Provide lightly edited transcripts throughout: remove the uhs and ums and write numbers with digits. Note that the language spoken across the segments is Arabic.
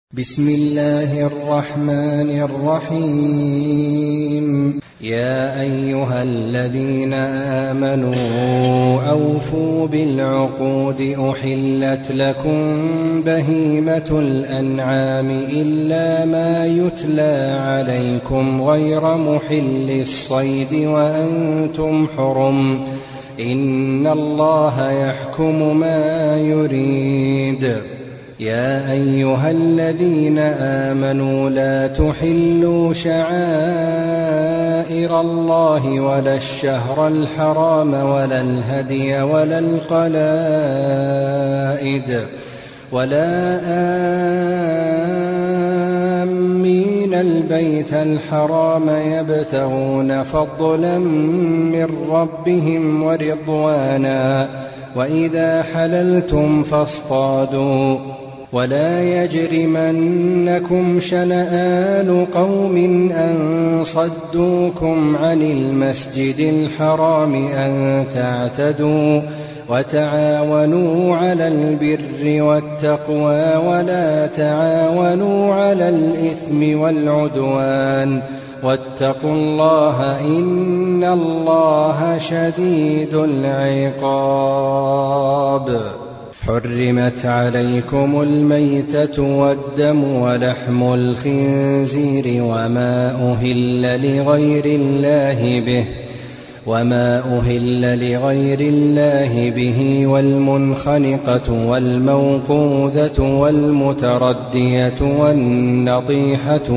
بسم الله الرحمن الرحيم. يا أيها الذين آمنوا أوفوا بالعقود أحلت لكم بهيمة الأنعام إلا ما يتلى عليكم غير محل الصيد وأنتم حرم إن الله يحكم ما يريد. يا أيها الذين آمنوا لا تحلوا شعائر الله ولا الشهر الحرام ولا الهدي ولا القلائد ولا آمين البيت الحرام يبتغون فضلا من ربهم ورضوانا وإذا حللتم فاصطادوا ولا يجرمنكم شنآن قوم أن صدوكم عن المسجد الحرام أن تعتدوا وتعاونوا على البر والتقوى ولا تعاونوا على الإثم والعدوان واتقوا الله إن الله شديد العقاب. حرمت عليكم الميتة والدم ولحم الخنزير وما أهل لغير الله به والمنخنقة والموقوذة والمتردية والنطيحة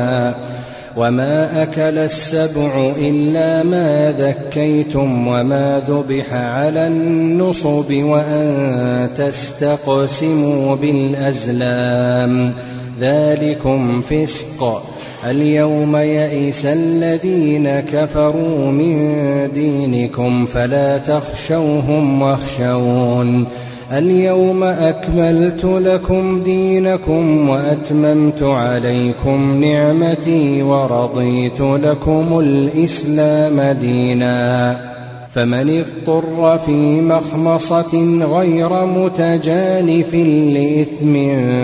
وما أكل السبع إلا ما ذكيتم وما ذبح على النصب وأن تستقسموا بالأزلام ذلكم فسق. اليوم يئس الذين كفروا من دينكم فلا تخشوهم واخشون. اليوم أكملت لكم دينكم وأتممت عليكم نعمتي ورضيت لكم الإسلام دينا. فمن اضطر في مخمصة غير متجانف لإثم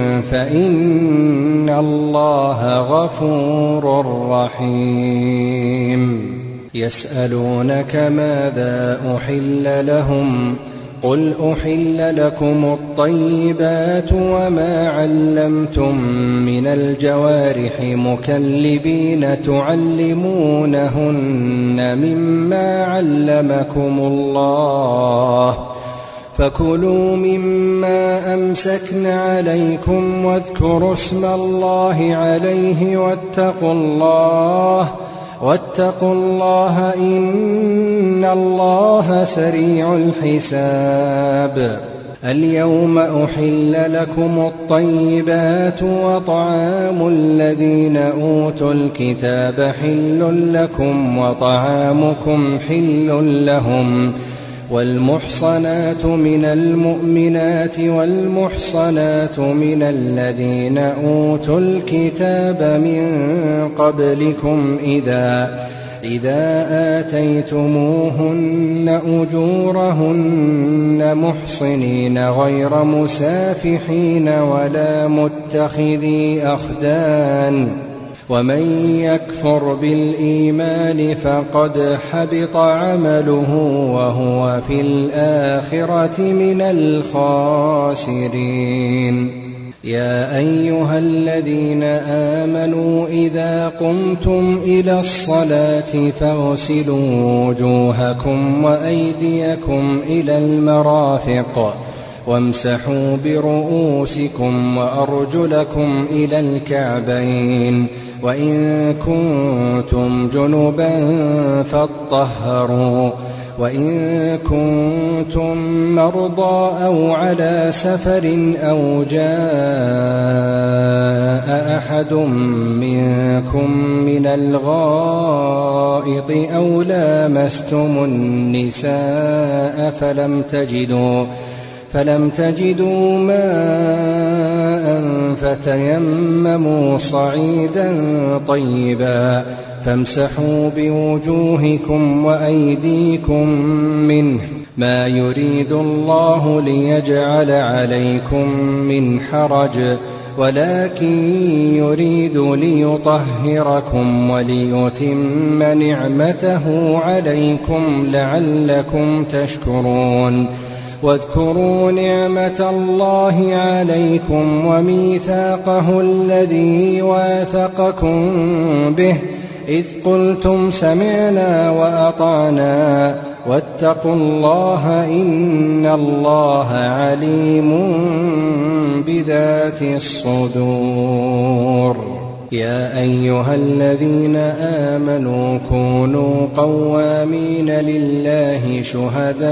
فإن الله غفور رحيم. يسألونك ماذا أحل لهم قل أحل لكم الطيبات وما علمتم من الجوارح مكلبين تعلمونهن مما علمكم الله فكلوا مما أمسكن عليكم واذكروا اسم الله عليه واتقوا الله إن الله سريع الحساب. اليوم أحل لكم الطيبات وطعام الذين أوتوا الكتاب حل لكم وطعامكم حل لهم والمحصنات من المؤمنات والمحصنات من الذين أوتوا الكتاب من قبلكم إذا آتيتموهن أجورهن محصنين غير مسافحين ولا متخذي أخدان ومن يكفر بالإيمان فقد حبط عمله وهو في الآخرة من الخاسرين. يا أيها الذين آمنوا إذا قمتم إلى الصلاة فاغسلوا وجوهكم وأيديكم إلى المرافق وامسحوا برؤوسكم وأرجلكم إلى الكعبين وإن كنتم جنبا فاطهروا وإن كنتم مرضى أو على سفر أو جاء أحد منكم من الغائط أو لامستم النساء فلم تجدوا ماء فتيمموا صعيدا طيبا فامسحوا بوجوهكم وأيديكم منه ما يريد الله ليجعل عليكم من حرج ولكن يريد ليطهركم وليتم نعمته عليكم لعلكم تشكرون. واذكروا نعمة الله عليكم وميثاقه الذي واثقكم به إذ قلتم سمعنا وأطعنا واتقوا الله إن الله عليم بذات الصدور. يا أيها الذين آمنوا كونوا قوامين لله شهداء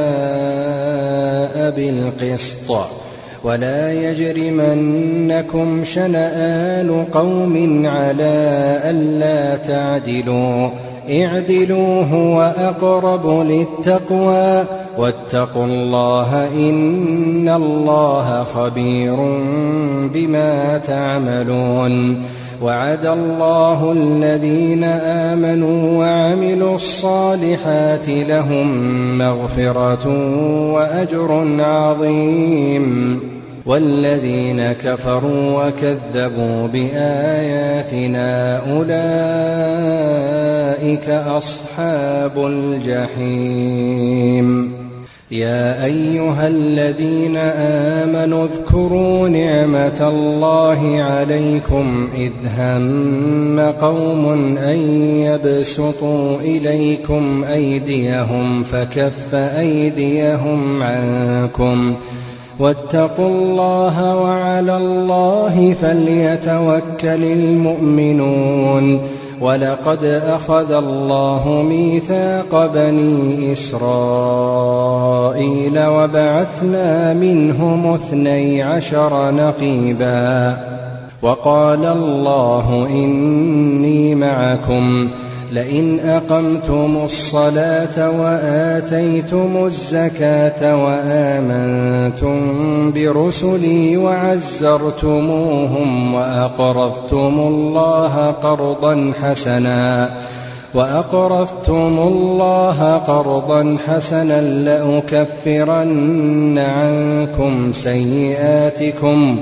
بالقسط ولا يجرمنكم شنآن قوم على ألا تعدلوا اعدلوا هو أقرب للتقوى واتقوا الله إن الله خبير بما تعملون. وعد الله الذين آمنوا وعملوا الصالحات لهم مغفرة وأجر عظيم والذين كفروا وكذبوا بآياتنا أولئك أصحاب الجحيم. يا أيها الذين آمنوا اذكروا نعمة الله عليكم إذ هم قوم أن يبسطوا إليكم أيديهم فكف أيديهم عنكم واتقوا الله وعلى الله فليتوكل المؤمنون. ولقد أخذ الله ميثاق بني إسرائيل وبعثنا منهم 12 نقيبا وقال الله إني معكم لئن أقمتم الصلاة وآتيتم الزكاة وآمنتم برسلي وعزرتموهم وأقرضتم الله قرضا حسنا لأكفرن عنكم سيئاتكم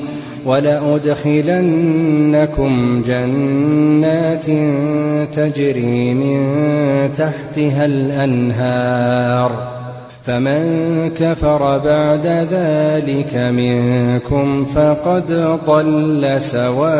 ولأدخلنكم جنات تجري من تحتها الأنهار فمن كفر بعد ذلك منكم فقد ضل سواء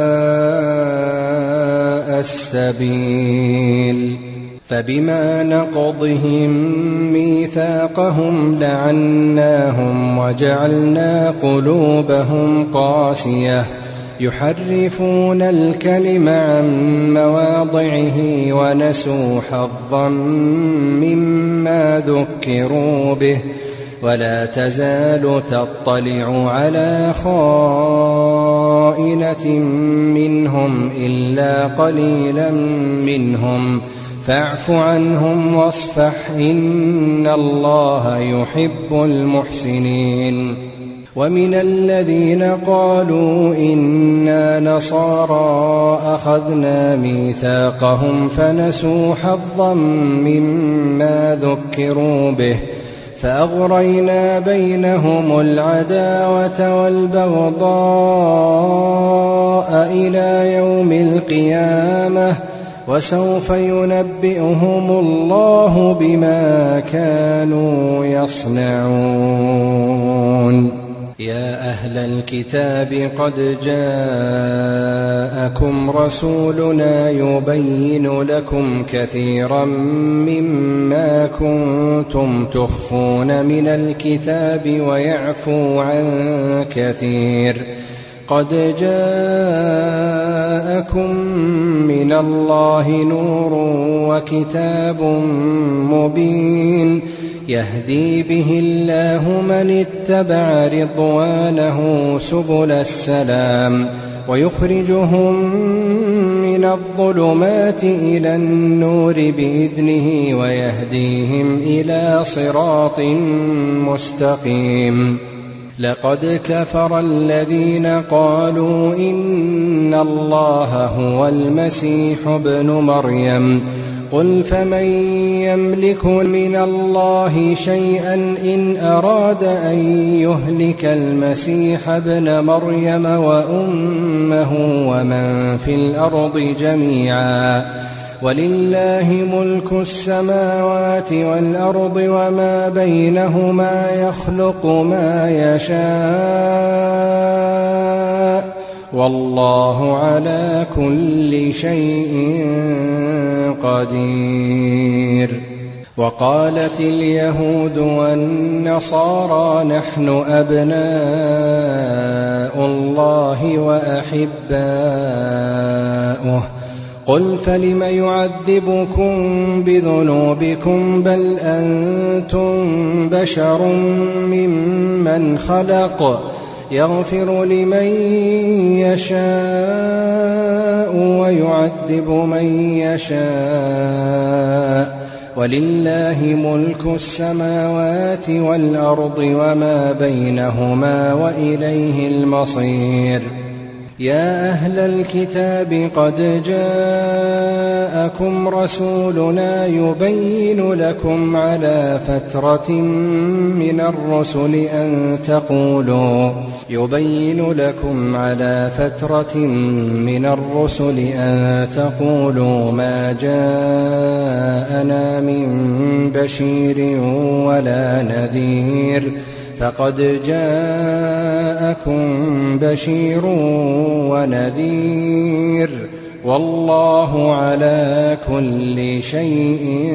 السبيل. فبما نقضهم ميثاقهم لعناهم وجعلنا قلوبهم قاسية يحرفون الكلم عن مواضعه ونسوا حظا مما ذكروا به ولا تزال تطلع على خائنة منهم إلا قليلا منهم فاعف عنهم واصفح إن الله يحب المحسنين. ومن الذين قالوا إنا نصارى أخذنا ميثاقهم فنسوا حظا مما ذكروا به فأغرينا بينهم العداوة والبغضاء إلى يوم القيامة وسوف ينبئهم الله بما كانوا يصنعون. يا أهل الكتاب قد جاءكم رسولنا يبين لكم كثيرا مما كنتم تخفون من الكتاب ويعفو عن كثير. قد جاءكم من الله نور وكتاب مبين يهدي به الله من اتبع رضوانه سبل السلام ويخرجهم من الظلمات إلى النور بإذنه ويهديهم إلى صراط مستقيم. لقد كفر الذين قالوا إن الله هو المسيح ابن مريم قل فمن يملك من الله شيئا إن أراد أن يهلك المسيح ابن مريم وأمه ومن في الأرض جميعا ولله ملك السماوات والأرض وما بينهما يخلق ما يشاء والله على كل شيء قدير. وقالت اليهود والنصارى نحن أبناء الله وأحباؤه قل فلم يعذبكم بذنوبكم بل أنتم بشر ممن خلق يغفر لمن يشاء ويعذب من يشاء ولله ملك السماوات والأرض وما بينهما وإليه المصير. يا أهل الكتاب قد جاءكم رسولنا يبين لكم على فترة من الرسل أن تقولوا ما جاءنا من بشير ولا نذير فقد جاءكم بشير ونذير والله على كل شيء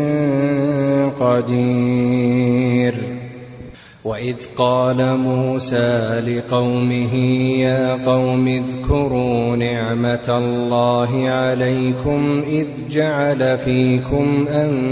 قدير. وإذ قال موسى لقومه يا قوم اذكروا نعمة الله عليكم إذ جعل فيكم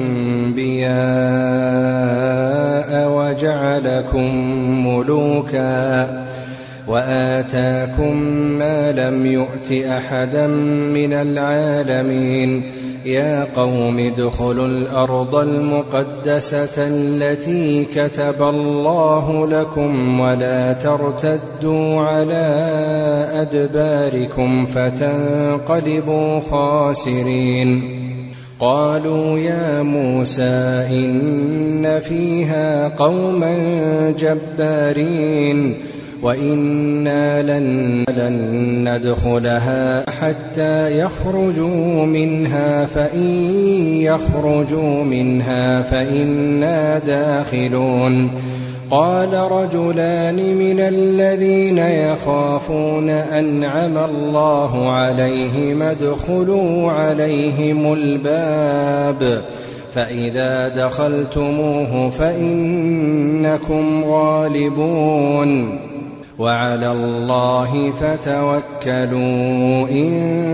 أنبياء وجعلكم ملوكا وآتاكم ما لم يؤت أحدا من العالمين. يا قوم ادخلوا الأرض المقدسة التي كتب الله لكم ولا ترتدوا على أدباركم فتنقلبوا خاسرين. قالوا يا موسى إن فيها قوما جبارين وإنا لن ندخلها حتى يخرجوا منها فإن يخرجوا منها فإنا داخلون. قال رجلان من الذين يخافون أنعم الله عليهم ادخلوا عليهم الباب فإذا دخلتموه فإنكم غالبون وعلى الله فتوكلوا إن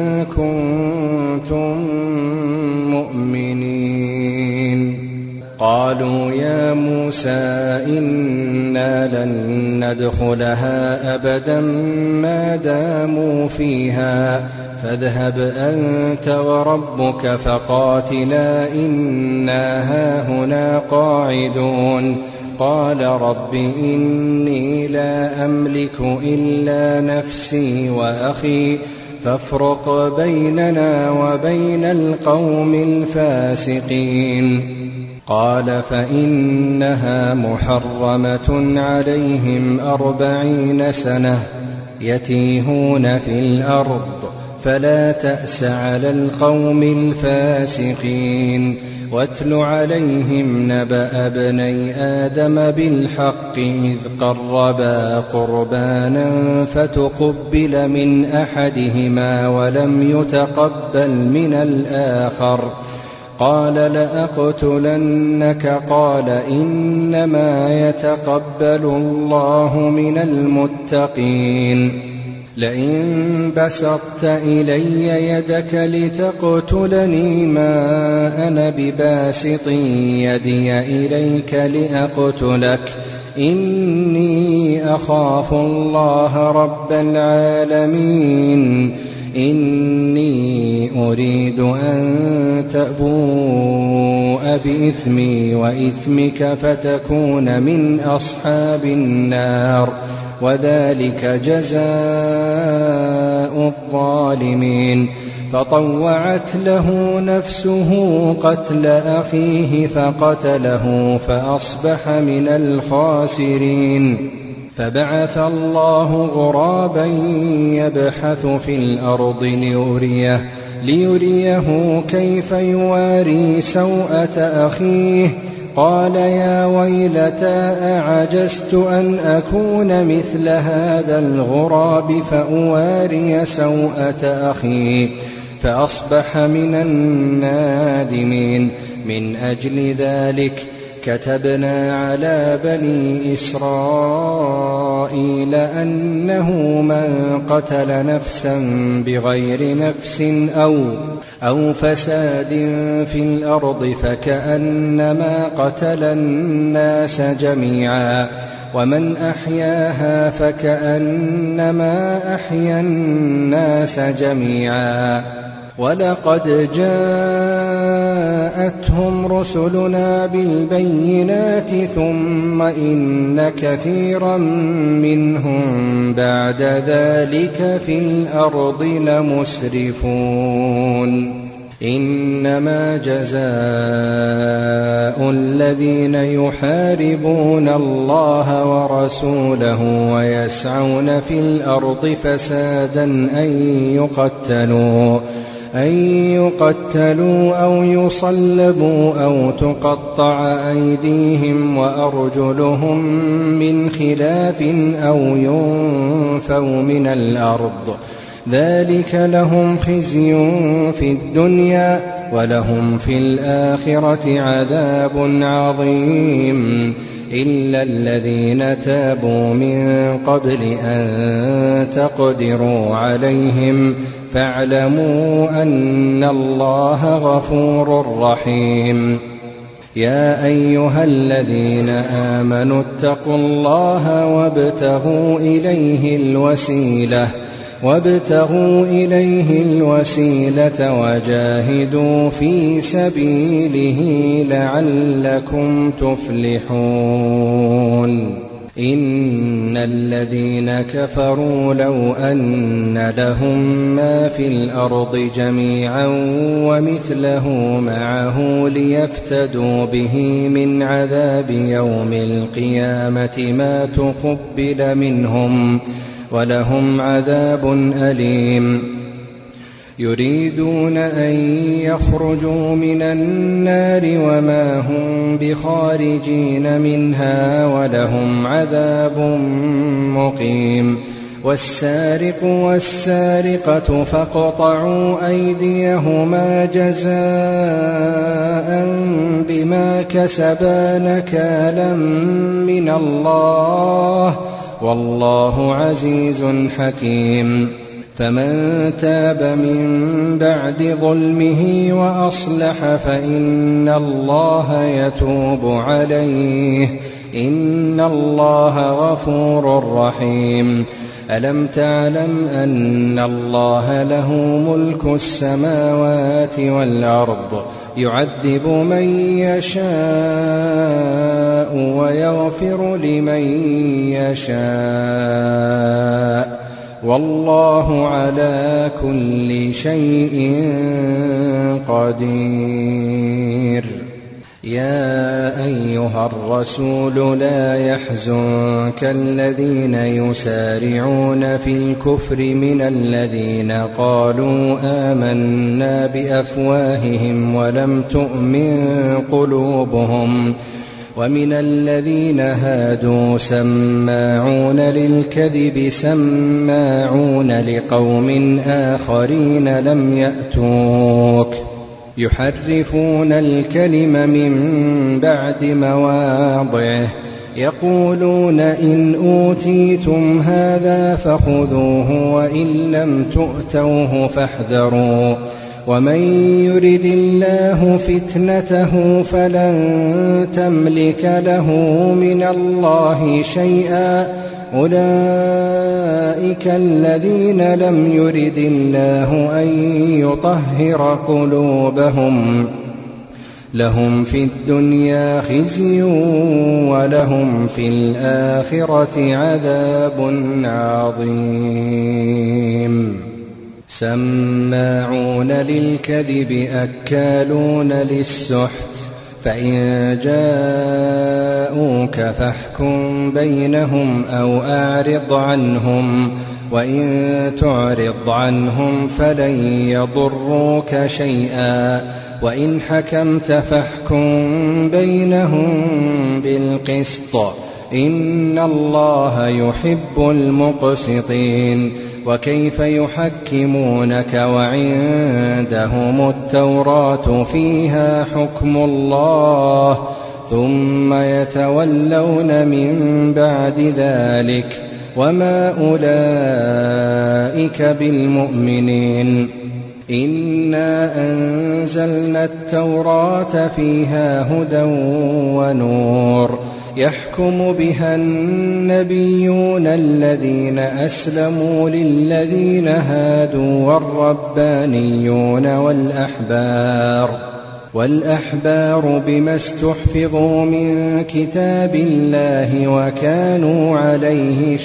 كنتم مؤمنين. قالوا يا موسى إنا لن ندخلها أبدا ما داموا فيها فاذهب أنت وربك فقاتلا إنا هاهنا قاعدون. قال رب إني لا أملك إلا نفسي وأخي فافرق بيننا وبين القوم الفاسقين. قال فإنها محرمة عليهم 40 سنة يتيهون في الأرض فلا تأس على القوم الفاسقين. واتل عليهم نبأ ابني آدم بالحق إذ قربا قربانا فتقبل من أحدهما ولم يتقبل من الآخر قال لأقتلنك قال إنما يتقبل الله من المتقين. لئن بسطت إلي يدك لتقتلني ما أنا بباسط يدي إليك لأقتلك إني أخاف الله رب العالمين. إني أريد أن تبوء بإثمي وإثمك فتكون من أصحاب النار وذلك جزاء الظالمين. فطوعت له نفسه قتل أخيه فقتله فأصبح من الخاسرين. فبعث الله غرابا يبحث في الأرض ليريه كيف يواري سوءة أخيه قال يا ويلتى أعجزت أن أكون مثل هذا الغراب فأواري سوءة أخي فأصبح من النادمين. من أجل ذلك كتبنا على بني إسرائيل أنه من قتل نفسا بغير نفس أو فساد في الأرض فكأنما قتل الناس جميعا ومن أحياها فكأنما أحيا الناس جميعا. ولقد جاءتهم رسلنا بالبينات ثم إن كثيرا منهم بعد ذلك في الأرض لمسرفون. إنما جزاء الذين يحاربون الله ورسوله ويسعون في الأرض فسادا أن يقتلوا أو يصلبوا أو تقطع أيديهم وأرجلهم من خلاف أو ينفوا من الأرض. ذلك لهم خزي في الدنيا ولهم في الآخرة عذاب عظيم. إلا الذين تابوا من قبل أن تقدروا عليهم فاعلموا أن الله غفور رحيم. يا أيها الذين آمنوا اتقوا الله وابتغوا إليه الوسيلة وجاهدوا في سبيله لعلكم تفلحون. إن الذين كفروا لو أن لهم ما في الأرض جميعا ومثله معه ليفتدوا به من عذاب يوم القيامة ما تقبل منهم ولهم عذاب أليم. يريدون أن يخرجوا من النار وما هم بخارجين منها ولهم عذاب مقيم. والسارق والسارقة فاقطعوا أيديهما جزاء بما كسبا نكالا من الله والله عزيز حكيم. فمن تاب من بعد ظلمه وأصلح فإن الله يتوب عليه إن الله غفور رحيم. ألم تعلم أن الله له ملك السماوات والأرض يعذب من يشاء ويغفر لمن يشاء والله على كل شيء قدير. يا أيها الرسول لا يحزنك الذين يسارعون في الكفر من الذين قالوا آمنا بأفواههم ولم تؤمن قلوبهم ومن الذين هادوا سماعون للكذب سماعون لقوم آخرين لم يأتوك يحرفون الكلم من بعد مواضعه يقولون إن أوتيتم هذا فخذوه وإن لم تؤتوه فاحذروا ومن يرد الله فتنته فلن تملك له من الله شيئا أولئك الذين لم يرد الله أن يطهر قلوبهم لهم في الدنيا خزي ولهم في الآخرة عذاب عظيم. سماعون للكذب أكالون للسحت فإن جاءوك فاحكم بينهم أو أعرض عنهم وإن تعرض عنهم فلن يضروك شيئا وإن حكمت فاحكم بينهم بالقسط إن الله يحب المقسطين. وكيف يحكمونك وعندهم التوراة فيها حكم الله ثم يتولون من بعد ذلك وما أولئك بالمؤمنين. إنا أنزلنا التوراة فيها هدى ونور يحكم بها النبيون الذين أسلموا للذين هادوا والربانيون والأحبار بما استحفظوا من كتاب الله وكانوا عليه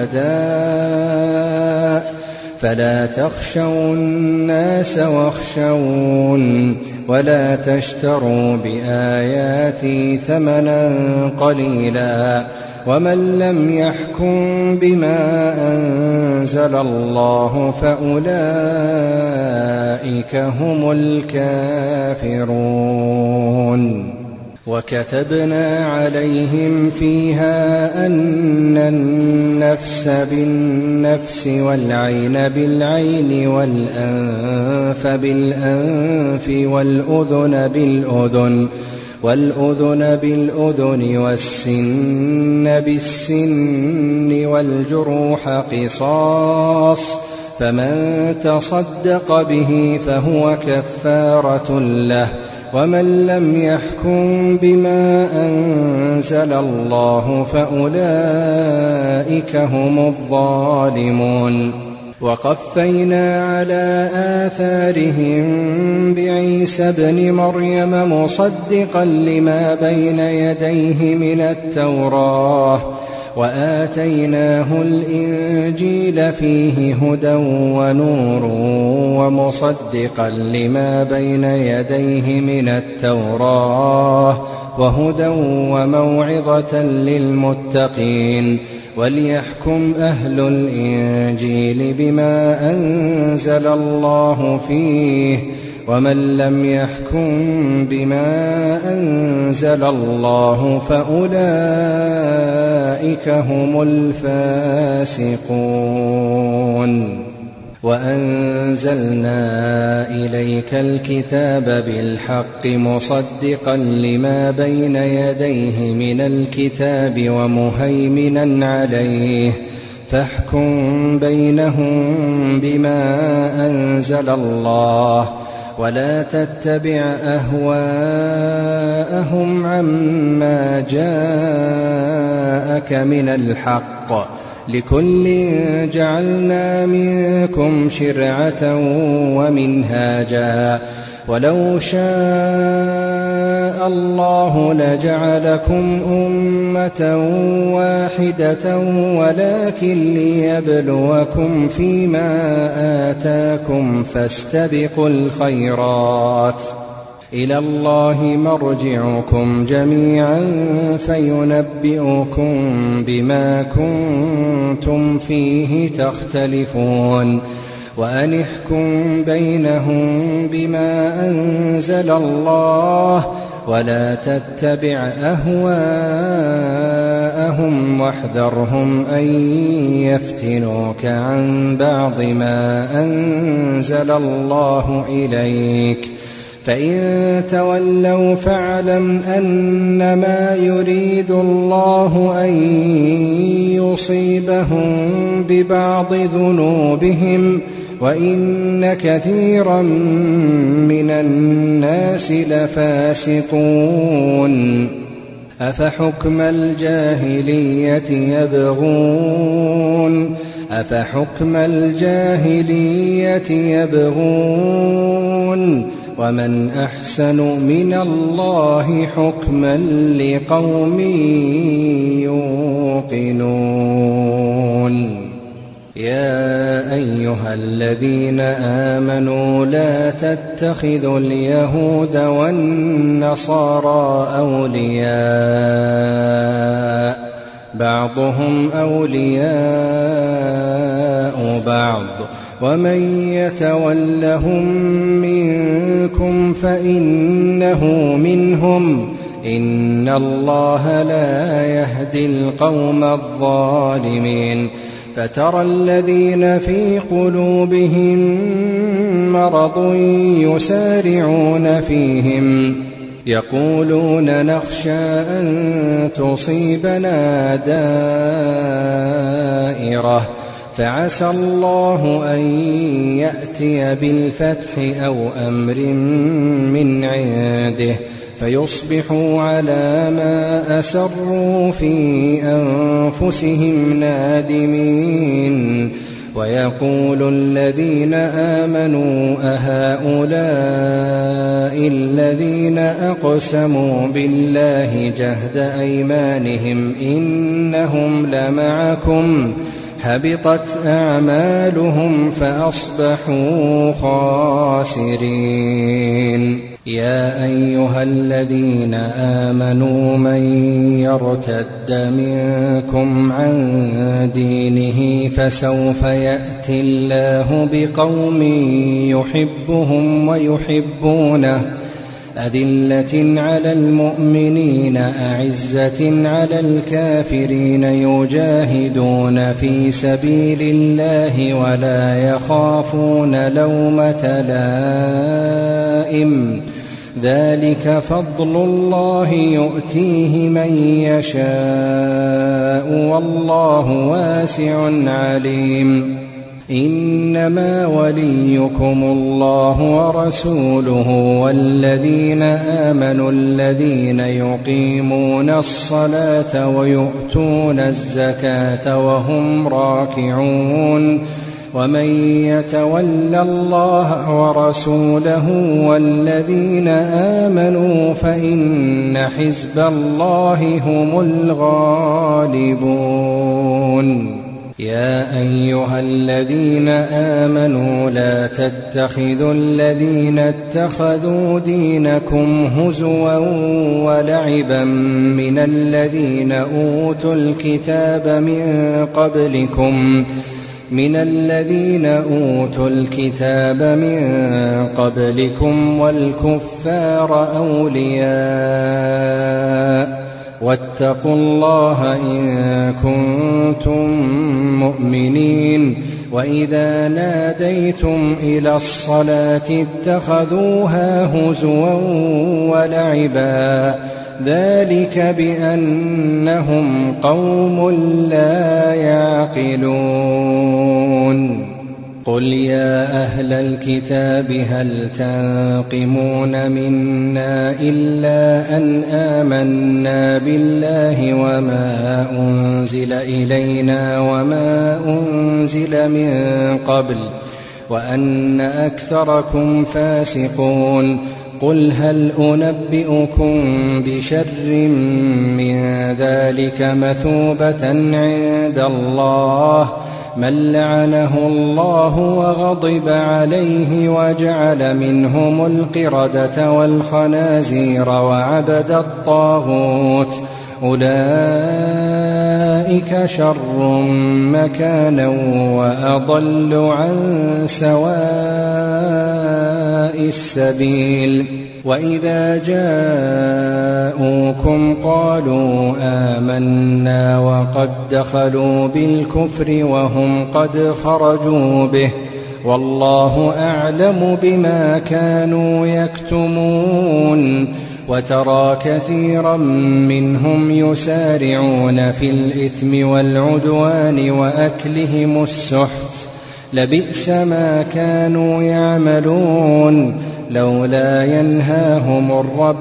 شهداء فلا تخشوا الناس واخشون ولا تشتروا بآياتي ثمنا قليلا ومن لم يحكم بما أنزل الله فأولئك هم الكافرون. وكتبنا عليهم فيها أن النفس بالنفس والعين بالعين والأنف بالأنف والأذن بالأذن والسن بالسن والجروح قصاص فمن تصدق به فهو كفارة له ومن لم يحكم بما أنزل الله فأولئك هم الظالمون. وقفينا على آثارهم بعيسى ابن مريم مصدقا لما بين يديه من التوراة وآتيناه الإنجيل فيه هدى ونور ومصدقا لما بين يديه من التوراة وهدى وموعظة للمتقين. وليحكم أهل الإنجيل بما أنزل الله فيه ومن لم يحكم بما أنزل الله فأولئك هم الفاسقون. وأنزلنا إليك الكتاب بالحق مصدقا لما بين يديه من الكتاب ومهيمنا عليه فاحكم بينهم بما أنزل الله ولا تتبع أهواءهم عما جاءك من الحق لكل جعلنا منكم شرعة ومنهاجا ولو شاء الله لجعلكم أمة واحدة ولكن ليبلوكم فيما آتاكم فاستبقوا الخيرات إلى الله مرجعكم جميعا فينبئكم بما كنتم فيه تختلفون. وأن احكم بينهم بما أنزل الله ولا تتبع أهواءهم واحذرهم أن يفتنوك عن بعض ما أنزل الله إليك فإن تولوا فاعلم أنما يريد الله أن يصيبهم ببعض ذنوبهم وإن كثيرا من الناس لفاسقون. أفحكم الجاهلية يبغون ومن أحسن من الله حكما لقوم يوقنون. يا أيها الذين آمنوا لا تتخذوا اليهود والنصارى أولياء بعضهم أولياء بعض ومن يتولهم منكم فإنه منهم إن الله لا يهدي القوم الظالمين فترى الذين في قلوبهم مرض يسارعون فيهم يقولون نخشى أن تصيبنا دائرة فعسى الله أن يأتي بالفتح أو أمر من عنده فيصبحوا على ما أسروا في أنفسهم نادمين ويقول الذين آمنوا أهؤلاء الذين أقسموا بالله جهد أيمانهم إنهم لمعكم حبطت أعمالهم فأصبحوا خاسرين يا أيها الذين آمنوا من يرتد منكم عن دينه فسوف يأتي الله بقوم يحبهم ويحبونه أذلة على المؤمنين أعزة على الكافرين يجاهدون في سبيل الله ولا يخافون لومة لائم ذلك فضل الله يؤتيه من يشاء والله واسع عليم إنما وليكم الله ورسوله والذين آمنوا الذين يقيمون الصلاة ويؤتون الزكاة وهم راكعون ومن يتول الله ورسوله والذين آمنوا فإن حزب الله هم الغالبون يا أيها الذين آمنوا لا تتخذوا الذين اتخذوا دينكم هزوا ولعبا من الذين أوتوا الكتاب من قبلكم والكفار أولياء واتقوا الله إن كنتم مؤمنين وإذا ناديتم إلى الصلاة اتخذوها هزوا ولعبا ذلك بأنهم قوم لا يعقلون قل يا أهل الكتاب هل تنقمون منا إلا أن آمنا بالله وما أنزل إلينا وما أنزل من قبل وأن أكثركم فاسقون قل هل أنبئكم بشر من ذلك مثوبة عند الله من لعنه الله وغضب عليه وجعل منهم القردة والخنازير وعبد الطاغوت أولئك شر مكانا وأضل عن سواء السبيل وإذا جاءوكم قالوا آمنا وقد دخلوا بالكفر وهم قد خرجوا به والله أعلم بما كانوا يكتمون وترى كثيرا منهم يسارعون في الإثم والعدوان وأكلهم السحت لبئس ما كانوا يعملون لولا ينهاهم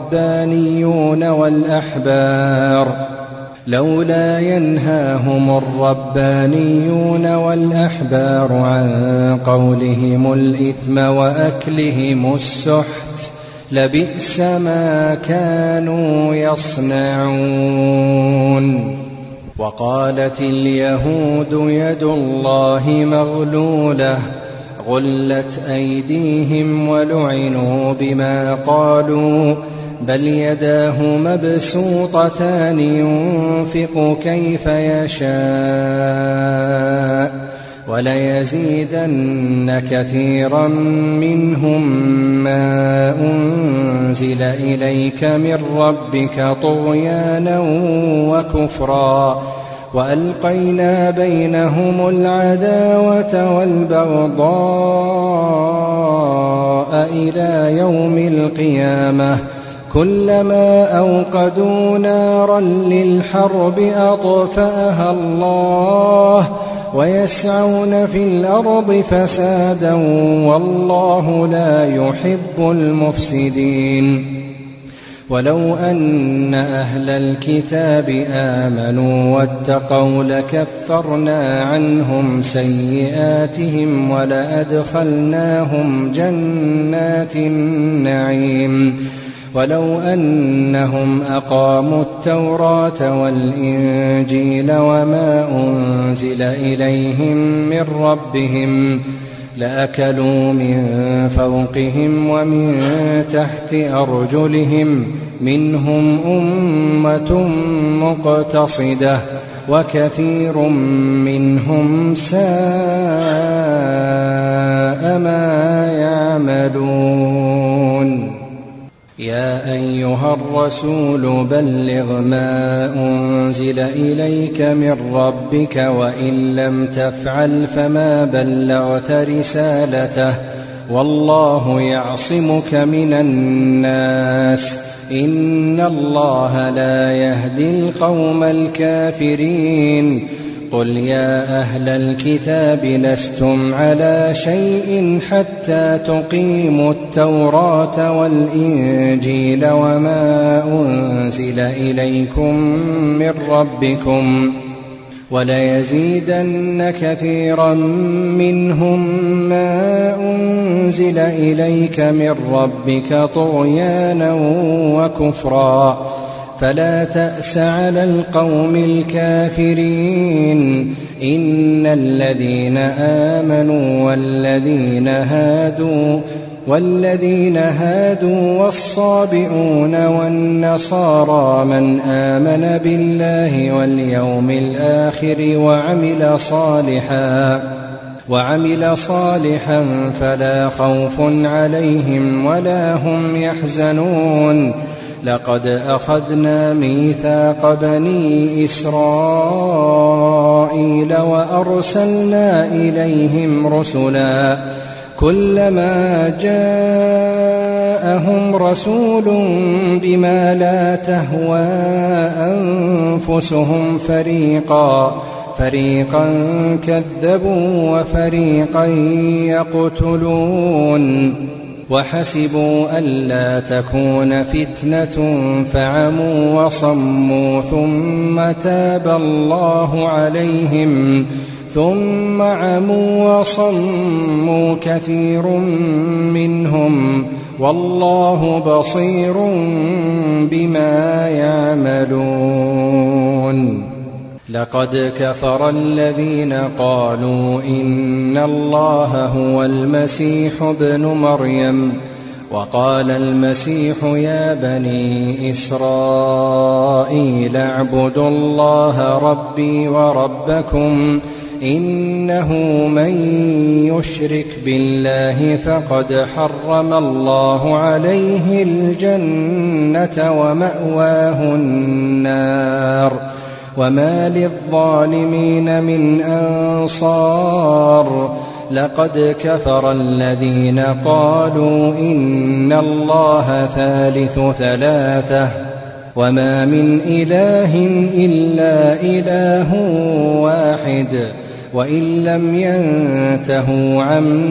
الربانيون والأحبار عن قولهم الإثم وأكلهم السحت لبئس ما كانوا يصنعون وقالت اليهود يد الله مغلولة غلت أيديهم ولعنوا بما قالوا بل يداه مبسوطتان ينفق كيف يشاء وليزيدن كثيرا منهم ما أنزل إليك من ربك طغيانا وكفرا وألقينا بينهم العداوة والبغضاء إلى يوم القيامة كلما أوقدوا نارا للحرب أطفأها الله ويسعون في الأرض فسادا والله لا يحب المفسدين ولو أن أهل الكتاب آمنوا واتقوا لكفرنا عنهم سيئاتهم ولأدخلناهم جنات النعيم ولو أنهم أقاموا التوراة والإنجيل وما أنزل إليهم من ربهم لأكلوا من فوقهم ومن تحت أرجلهم منهم أمة مقتصدة وكثير منهم ساء ما يعملون يا أيها الرسول بلغ ما أنزل إليك من ربك وإن لم تفعل فما بلغت رسالته والله يعصمك من الناس إن الله لا يهدي القوم الكافرين قل يا أهل الكتاب لستم على شيء حتى تقيموا التوراة والإنجيل وما أنزل إليكم من ربكم وليزيدن كثيرا منهم ما أنزل إليك من ربك طغيانا وكفرا فلا تأس على القوم الكافرين إن الذين آمنوا والذين هادوا والصابئون والنصارى من آمن بالله واليوم الآخر وعمل صالحا فلا خوف عليهم ولا هم يحزنون لقد أخذنا ميثاق بني إسرائيل وأرسلنا إليهم رسلا كلما جاءهم رسول بما لا تهوى أنفسهم فريقا كذبوا وفريقا يقتلون وحسبوا ألا تكون فتنة فعموا وصموا ثم تاب الله عليهم ثم عموا وصموا كثير منهم والله بصير بما يعملون لقد كفر الذين قالوا إن الله هو المسيح ابن مريم وقال المسيح يا بني إسرائيل اعبدوا الله ربي وربكم إنه من يشرك بالله فقد حرم الله عليه الجنة ومأواه النار وما للظالمين من أنصار لقد كفر الذين قالوا إن الله ثالث ثلاثة وما من إله إلا إله واحد وإن لم ينتهوا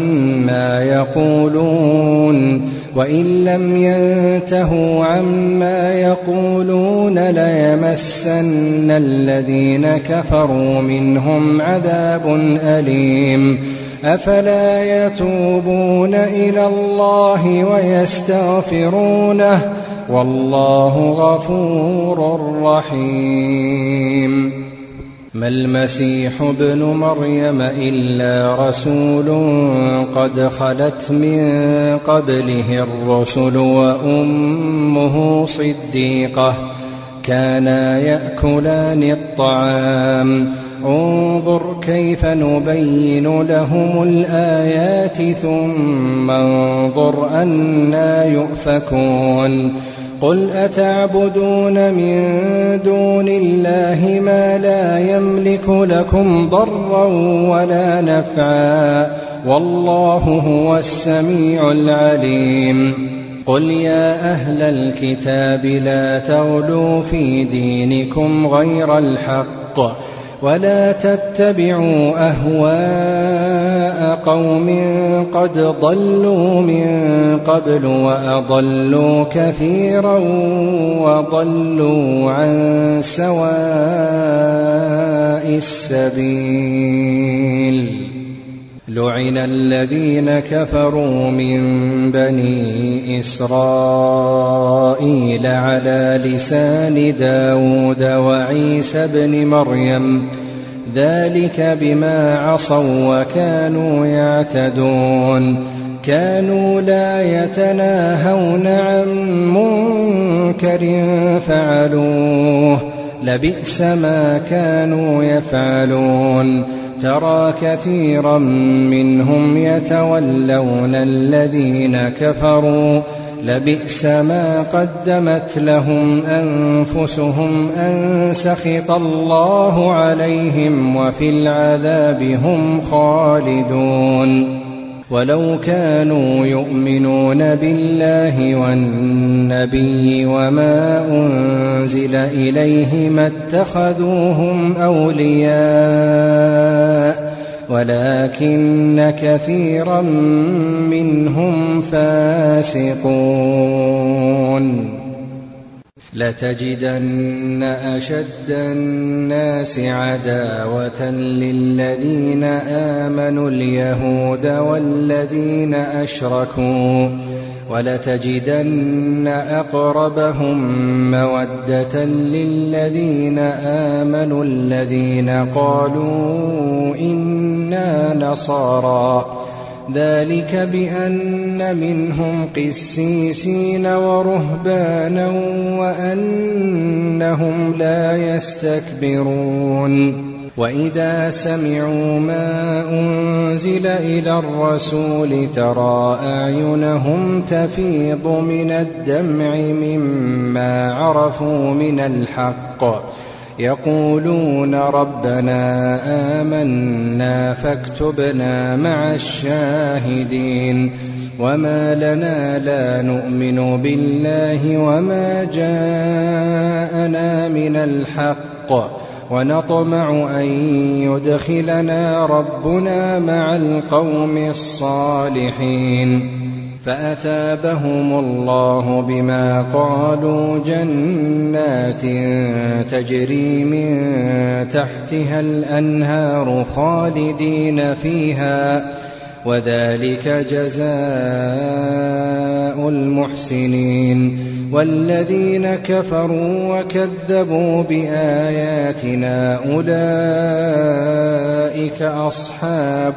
عما يقولون ليمسن الذين كفروا منهم عذاب أليم أفلا يتوبون إلى الله ويستغفرونه والله غفور رحيم ما المسيح ابن مريم إلا رسول قد خلت من قبله الرسل وأمه صديقة كانا يأكلان الطعام انظر كيف نبين لهم الآيات ثم انظر أنى يؤفكون قل أتعبدون من دون الله ما لا يملك لكم ضرا ولا نفعا والله هو السميع العليم قل يا أهل الكتاب لا تغلوا في دينكم غير الحق ولا تتبعوا أهواء قوم قد ضلوا من قبل وأضلوا كثيرا وضلوا عن سواء السبيل لعن الذين كفروا من بني إسرائيل على لسان داود وعيسى بن مريم ذلك بما عصوا وكانوا يعتدون كانوا لا يتناهون عن منكر فعلوه لبئس ما كانوا يفعلون ترى كثيرا منهم يتولون الذين كفروا لبئس ما قدمت لهم أنفسهم أن سخط الله عليهم وفي العذاب هم خالدون ولو كانوا يؤمنون بالله والنبي وما أنزل إليه ما اتخذوهم أولياء ولكن كثيرا منهم فاسقون لتجدن أشد الناس عداوة للذين آمنوا اليهود والذين أشركوا ولتجدن أقربهم مودة للذين آمنوا الذين قالوا إنا نصارى ذلك بأن منهم قسيسين ورهبانا وأنهم لا يستكبرون وإذا سمعوا ما أنزل إلى الرسول ترى أعينهم تفيض من الدمع مما عرفوا من الحق يقولون ربنا آمنا فاكتبنا مع الشاهدين وما لنا لا نؤمن بالله وما جاءنا من الحق ونطمع أن يدخلنا ربنا مع القوم الصالحين فأثابهم الله بما قالوا جنات تجري من تحتها الأنهار خالدين فيها وذلك جزاء المحسنين والذين كفروا وكذبوا بآياتنا أولئك أصحاب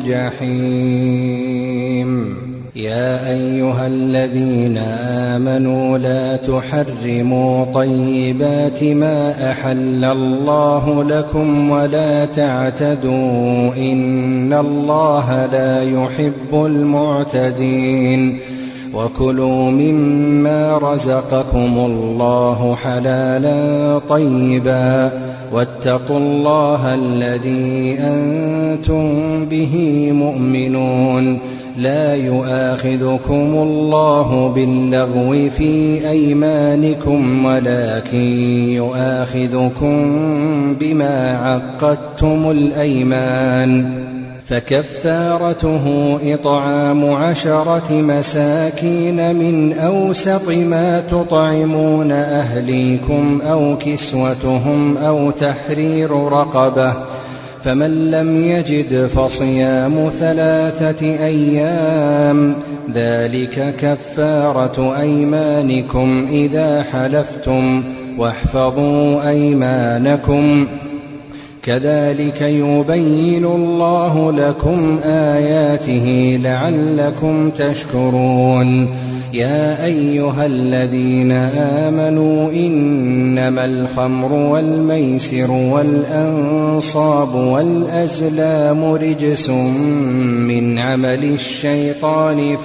الجحيم يا أيها الذين آمنوا لا تحرموا طيبات ما أحل الله لكم ولا تعتدوا إن الله لا يحب المعتدين وكلوا مما رزقكم الله حلالا طيبا واتقوا الله الذي أنتم به مؤمنون لا يؤاخذكم الله باللغو في أيمانكم ولكن يؤاخذكم بما عقدتم الأيمان فكفارته إطعام 10 مساكين من أوسط ما تطعمون أهليكم أو كسوتهم أو تحرير رقبة فمن لم يجد فصيام 3 أيام ذلك كفارة أيمانكم إذا حلفتم واحفظوا أيمانكم كذلك يبين الله لكم آياته لعلكم تشكرون. يا أيها الذين آمنوا إنما الخمر والميسر والأنصاب والأزلام رجس من عمل الشيطان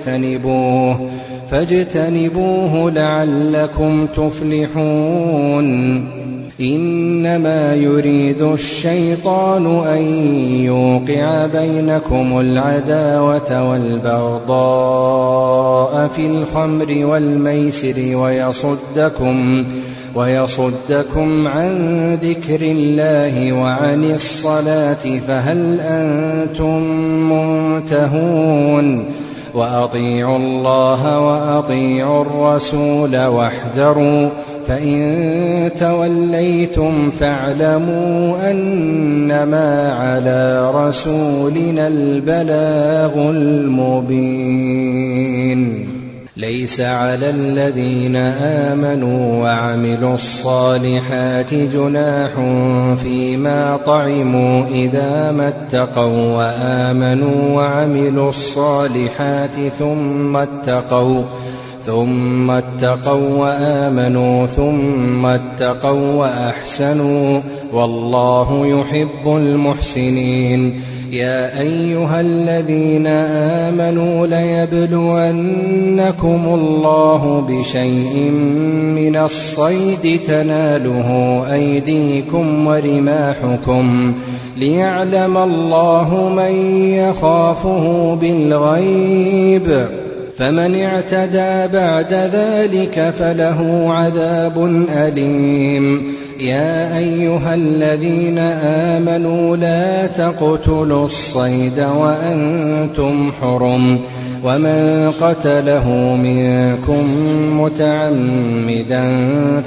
فاجتنبوه لعلكم تفلحون. إنما يريد الشيطان أن يوقع بينكم العداوة والبغضاء في الخمر والميسر ويصدكم عن ذكر الله وعن الصلاة فهل أنتم منتهون؟ وأطيعوا الله وأطيعوا الرسول واحذروا فإن توليتم فاعلموا أنما على رسولنا البلاغ المبين. ليس على الذين آمنوا وعملوا الصالحات جناح فيما طعموا إذا ما اتقوا وآمنوا وعملوا الصالحات ثم اتقوا وآمنوا ثم اتقوا وأحسنوا والله يحب المحسنين. يا أيها الذين آمنوا ليبلونكم الله بشيء من الصيد تناله أيديكم ورماحكم ليعلم الله من يخافه بالغيب فمن اعتدى بعد ذلك فله عذاب أليم. يا أيها الذين آمنوا لا تقتلوا الصيد وأنتم حرم ومن قتله منكم متعمدا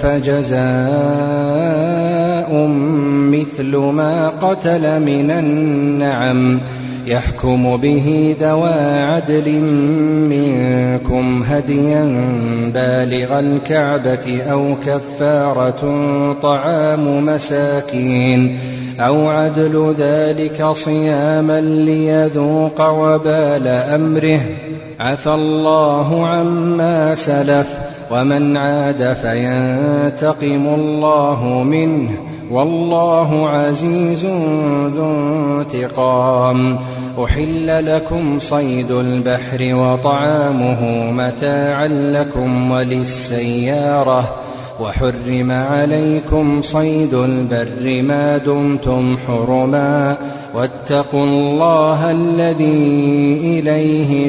فجزاء مثل ما قتل من النعم يحكم به ذوى عدل منكم هديا بالغ الكعبة أو كفارة طعام مساكين أو عدل ذلك صياما ليذوق وبال أمره عفى الله عما سلف ومن عاد فينتقم الله منه والله عزيز ذو انتقام. أحل لكم صيد البحر وطعامه متاعا لكم وللسيارة وحرم عليكم صيد البر ما دمتم حرما واتقوا الله الذي إليه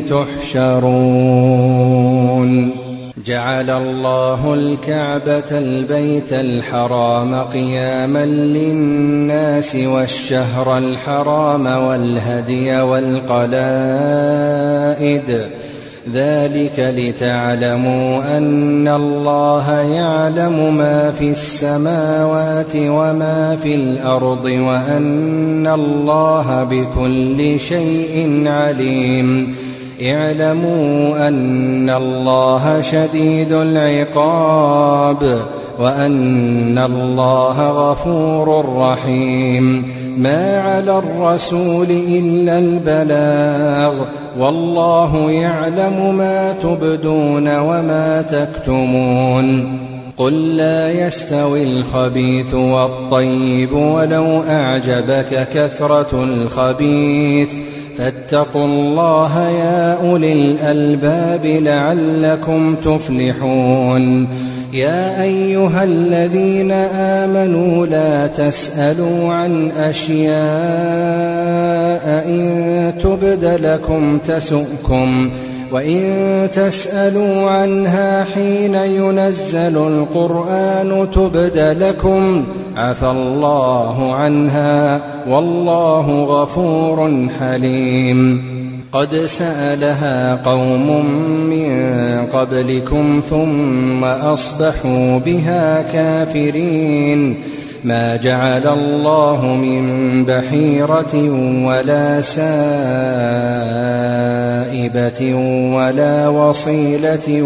تحشرون. جعل الله الكعبة البيت الحرام قياما للناس والشهر الحرام والهدي والقلائد ذلك لتعلموا أن الله يعلم ما في السماوات وما في الأرض وأن الله بكل شيء عليم. اعلموا أن الله شديد العقاب وأن الله غفور رحيم. ما على الرسول إلا البلاغ والله يعلم ما تبدون وما تكتمون. قل لا يستوي الخبيث والطيب ولو أعجبك كثرة الخبيث فاتقوا الله يا أولي الألباب لعلكم تفلحون. يا أيها الذين آمنوا لا تسألوا عن أشياء إن تبد لكم تسؤكم وإن تسألوا عنها حين ينزل القرآن تبد لكم عفى الله عنها والله غفور حليم. قد سألها قوم من قبلكم ثم أصبحوا بها كافرين. ما جعل الله من بحيرة ولا سائبة ولا وصيلة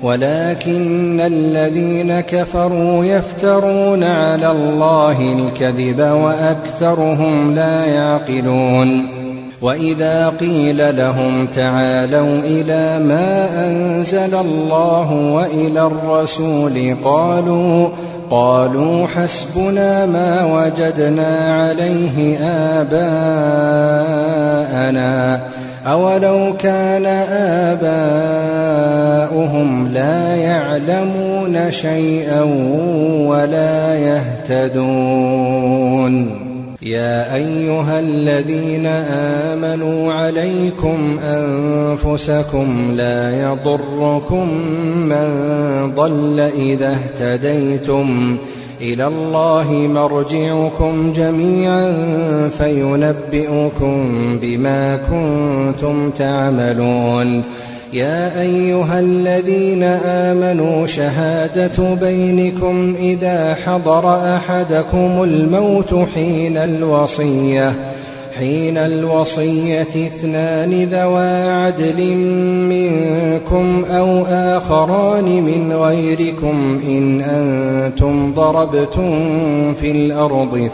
ولكن الذين كفروا يفترون على الله الكذب وأكثرهم لا يعقلون. وإذا قيل لهم تعالوا إلى ما أنزل الله وإلى الرسول قالوا حسبنا ما وجدنا عليه آباءنا أولو كان آباؤهم لا يعلمون شيئا ولا يهتدون. يا أيها الذين آمنوا عليكم أنفسكم لا يضركم من ضل إذا اهتديتم إلى الله مرجعكم جميعا فينبئكم بما كنتم تعملون. يا أيها الذين آمنوا شهادة بينكم إذا حضر أحدكم الموت حين الوصية 2 ذوى عدل منكم أو آخران من غيركم إن أنتم ضربتم في الأرض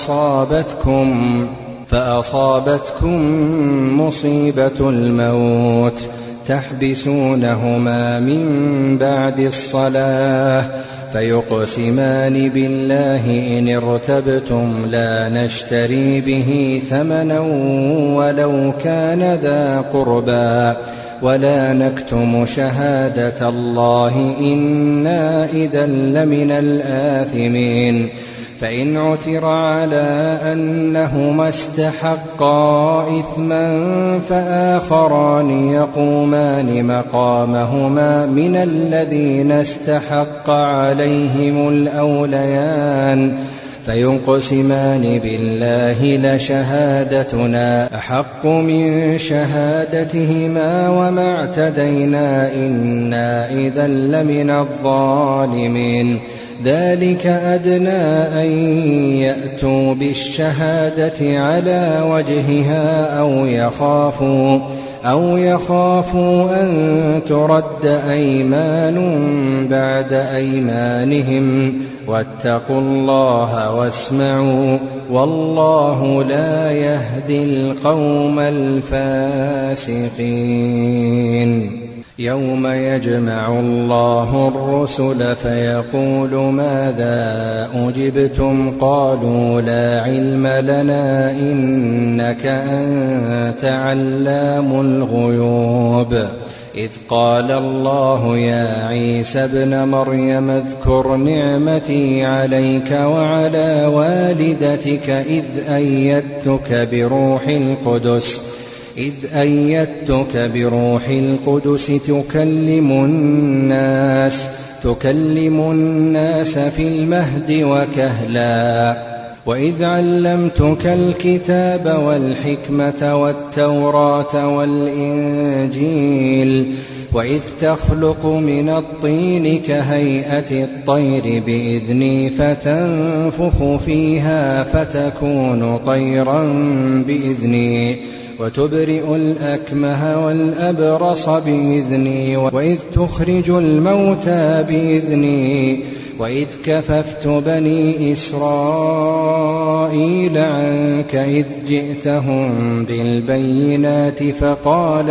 فأصابتكم مصيبة الموت تحبسونهما من بعد الصلاة فيقسمان بالله إن ارتبتم لا نشتري به ثمنا ولو كان ذا قربى ولا نكتم شهادة الله إنا إذا لمن الآثمين. فإن عثر على أنهما استحقا إثما فآخران يقومان مقامهما من الذين استحق عليهم الأوليان فيقسمان بالله لشهادتنا أحق من شهادتهما وما اعتدينا إنا إذا لمن الظالمين. ذلك أدنى أن يأتوا بالشهادة على وجهها أو يخافوا أن ترد أيمان بعد أيمانهم واتقوا الله واسمعوا والله لا يهدي القوم الفاسقين. يوم يجمع الله الرسل فيقول ماذا أجبتم قالوا لا علم لنا إنك أنت علام الغيوب. إذ قال الله يا عيسى ابن مريم اذكر نعمتي عليك وعلى والدتك إذ أيدتك بروح القدس تكلم الناس في المهد وكهلا وإذ علمتك الكتاب والحكمة والتوراة والإنجيل وإذ تخلق من الطين كهيئة الطير بإذني فتنفخ فيها فتكون طيرا بإذني وتبرئ الأكمه والأبرص بإذني وإذ تخرج الموتى بإذني وإذ كففت بني إسرائيل عنك إذ جئتهم بالبينات فقال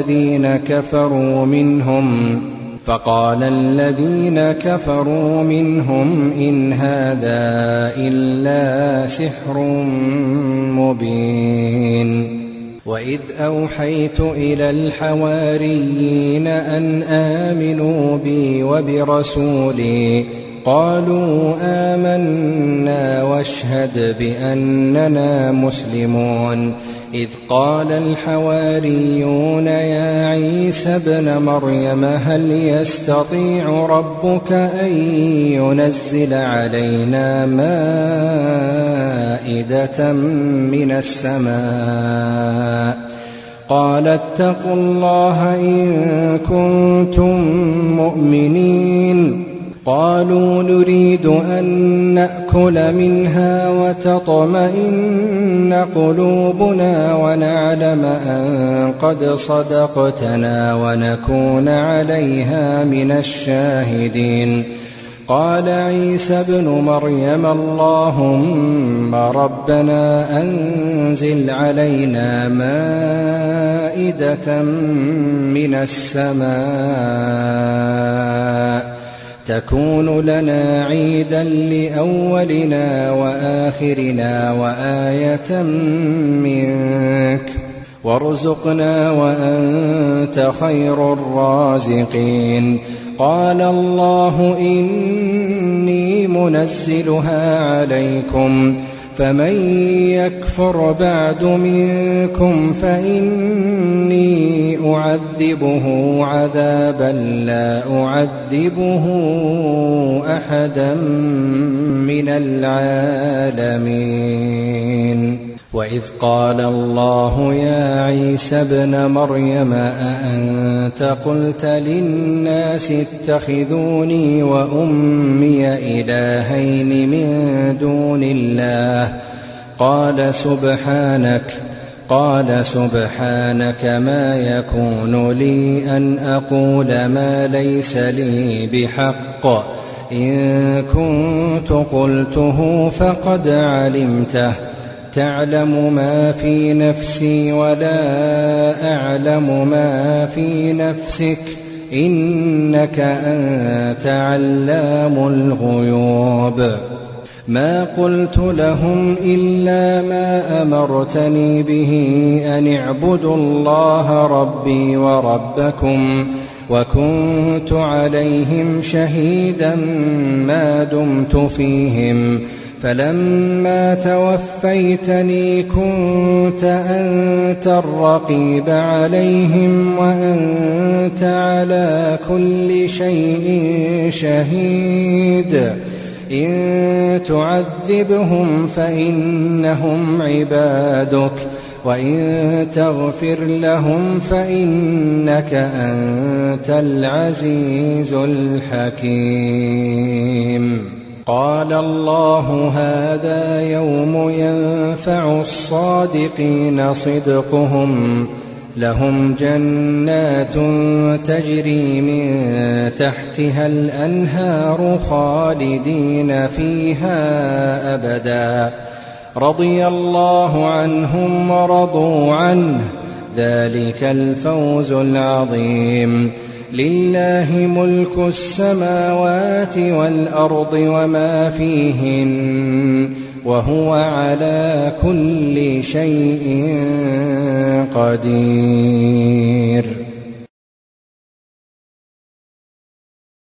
الذين كفروا منهم إن هذا إلا سحر مبين. وإذ أوحيت إلى الحواريين أن آمنوا بي وبرسولي قالوا آمنا واشهد بأننا مسلمون. إذ قال الحواريون يا عيسى ابن مريم هل يستطيع ربك أن ينزل علينا مائدة من السماء قال اتقوا الله إن كنتم مؤمنين قالوا نريد أن نأكل منها وتطمئن قلوبنا ونعلم أن قد صدقتنا ونكون عليها من الشاهدين. قال عيسى ابن مريم اللهم ربنا أنزل علينا مائدة من السماء تكون لنا عيدا لأولنا وآخرنا وآية منك وارزقنا وأنت خير الرازقين. قال الله إني منزلها عليكم فمن يكفر بعد منكم فإني أعذبه عذابا لا أعذبه أحدا من العالمين. وإذ قال الله يا عيسى ابن مريم أأنت قلت للناس اتخذوني وأمي إلهين من دون الله قال سبحانك ما يكون لي أن أقول ما ليس لي بحق إن كنت قلته فقد علمته تعلم ما في نفسي ولا أعلم ما في نفسك إنك أنت علام الغيوب. ما قلت لهم إلا ما أمرتني به أن اعبدوا الله ربي وربكم وكنت عليهم شهيدا ما دمت فيهم فلما توفيتني كنت أنت الرقيب عليهم وأنت على كل شيء شهيد. إن تعذبهم فإنهم عبادك وإن تغفر لهم فإنك أنت العزيز الحكيم. قال الله هذا يوم ينفع الصادقين صدقهم لهم جنات تجري من تحتها الأنهار خالدين فيها أبدا رضي الله عنهم ورضوا عنه ذلك الفوز العظيم. لله ملك السماوات والأرض وما فيهن وهو على كل شيء قدير.